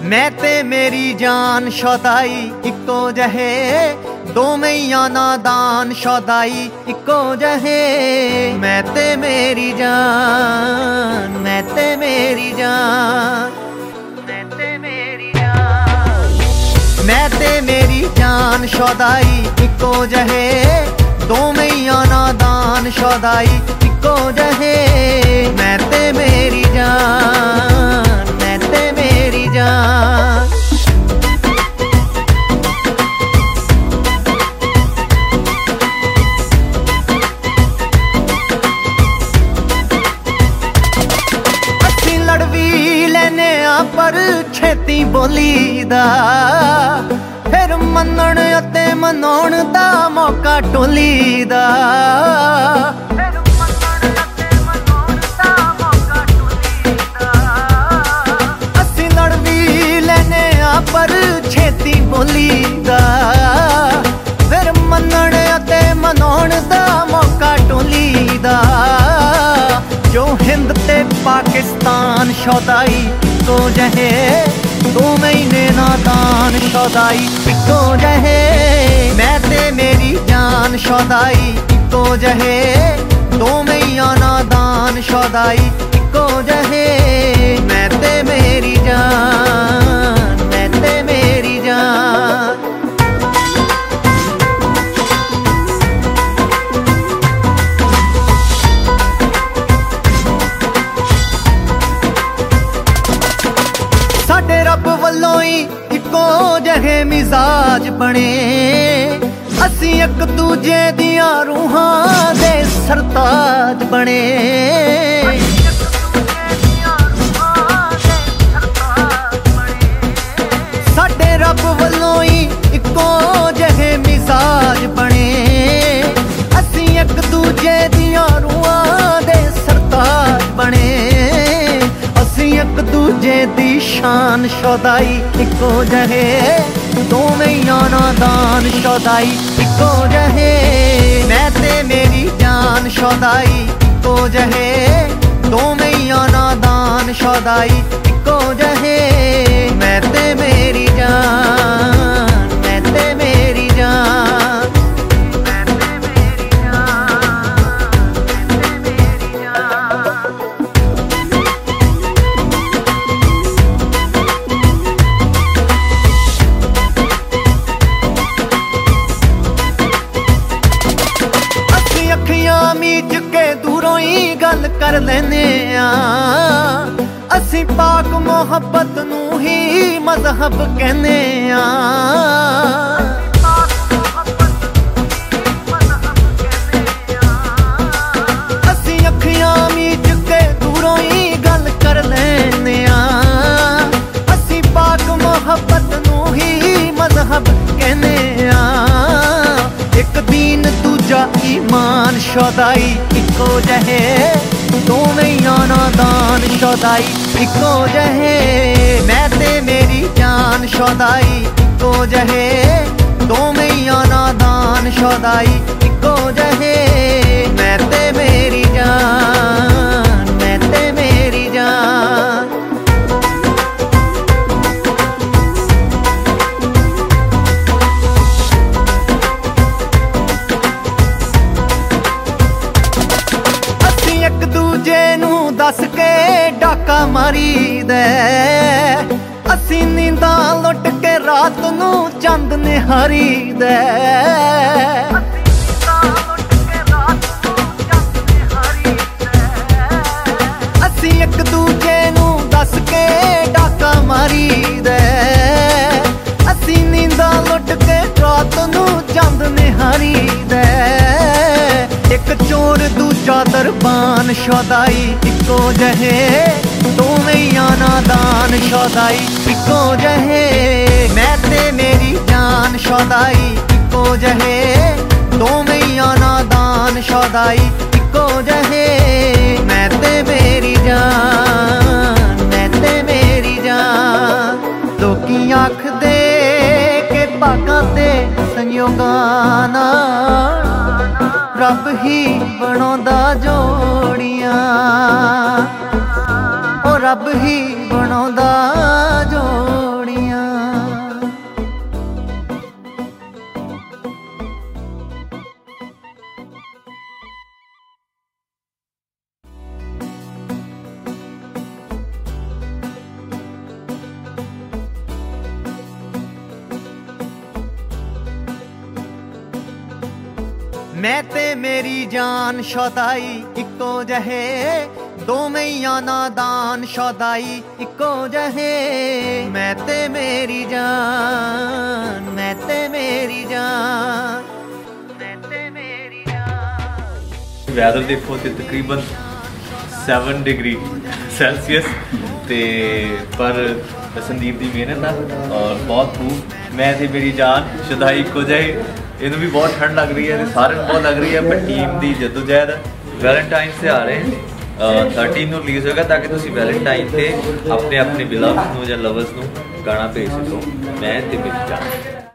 मैं ते मेरी जान शौदाई इक्को जहे, दो मैया नादान शौदाई इक्को जहे। मैं ते मेरी जान, मैं ते मेरी जान, मैं ते मेरी जान, मैं ते मेरी जान शौदाई इक्को जहे, दो मैया नादान शौदाई इक्को जहे। मैं ते मेरी जान, मैं ते मेरी जान। अस्सी लड़वी लेने पर छेती बोली दा, फिर मनण अते मनाउण दा मौका टोली दा। अस्सी लड़वी लेने पर छेती बोली दा, फिर मनण अते मनाउण दा मौका टोली दा। जो हिंद ते पाकिस्तान शौदाई इक्को जहे, दो महीने नादान शौदाई इक्को जहे। मैं ते मेरी जान शौदाई इक्को जहे, दो मैया नादान शौदाई इक्को जहे। मैं ते मेरी जान, मैं ते मेरी जान। साडे रब वल्लों ही इक्को जहे मिजाज बने, असी एक दूजे दियां रूहां दे सरताज बने। साडे रब वल्लों ही इक्को जहे मिजाज बने, असी एक दूजे दियां रूहां दे सरताज बने। एक दूजे दी शान शौदाई इक्को जहे, दो मैया नादान शौदाई इक्को जहे। मैं ते मेरी जान शौदाई इक्को जहे, दो मैया नादान शौदाई इक्को जहे। मैं ते मेरी जान, मैं ते मेरी जान, मैं ते मेरी जान, मैं ते मेरी जान। अखियां मीच के दूरों ही गल कर लेने आ, असी पाक मोहब्बत नू ही मजहब कहने आ। असी अखियां मीच के दूरों ही गल कर लेने आ, असी पाक मोहब्बत नू ही मजहब कहने आ। एक दीन दूजा ईमान शौदाई इक्को जहे, दो मैया नादान शौदाई इक्को जहे। मैं ते मेरी जान शौदाई इक्को जहे, दो मैया नादान शौदाई इक्को जहे। मैं ते मेरी जान, मैं ते मेरी जान। एक दूजे नू दस के डाका मारी दे, असी नींदां लुट के रात नू चंद निहारी दे। असी एक दूजे नू दस के डाका मारी दे, असी नींदां लुट के रात नू चंद निहारी दे। एक चोर दूजा दरबान शौदाई इक्को जहे, दो मैया नादान शौदाई इक्को जहे। मैं ते मेरी जान शौदाई इक्को जहे, दो मैया नादान शौदाई इक्को जहे। मैं ते मेरी जान, मैं ते मेरी जान। लोकी आखदे के भागां ते संयोगां नाल रब ही बनाउंदा जोड़ियां, ओ रब ही बनाउंदा जोड़ियां। मैं ते मेरी जान शौदाई इक्को जहे, दोवें ही नादान शौदाई इक्को जहे। मैं ते मेरी जान, मैं ते मेरी जान, मैं ते मेरी जान। वैदर देखो तो तकरीबन 7 डिग्री सैल्सियस ते पर संदीप की मेहनत है और बहुत खूब। मैं ते मेरी जान शौदाई इक्को जहे, इन्हू भी बहुत ठंड लग रही है, सारे बहुत लग रही है, पर टीम की जदोजहद है। वैलेंटाइन से आ रहे हैं 13 ਨੂੰ ਰਿਲੀਜ਼ ਹੋਏਗਾ, ताकि ਤੁਸੀਂ वैलेंटाइन ਤੇ ਆਪਣੇ ਆਪਣੇ ਬਿਲਵਸ ਨੂੰ ਜਾਂ ਲਵਰਸ ਨੂੰ ਗਾਣਾ ਭੇਜ ਸਕੋ। मैं ते मेरी जान।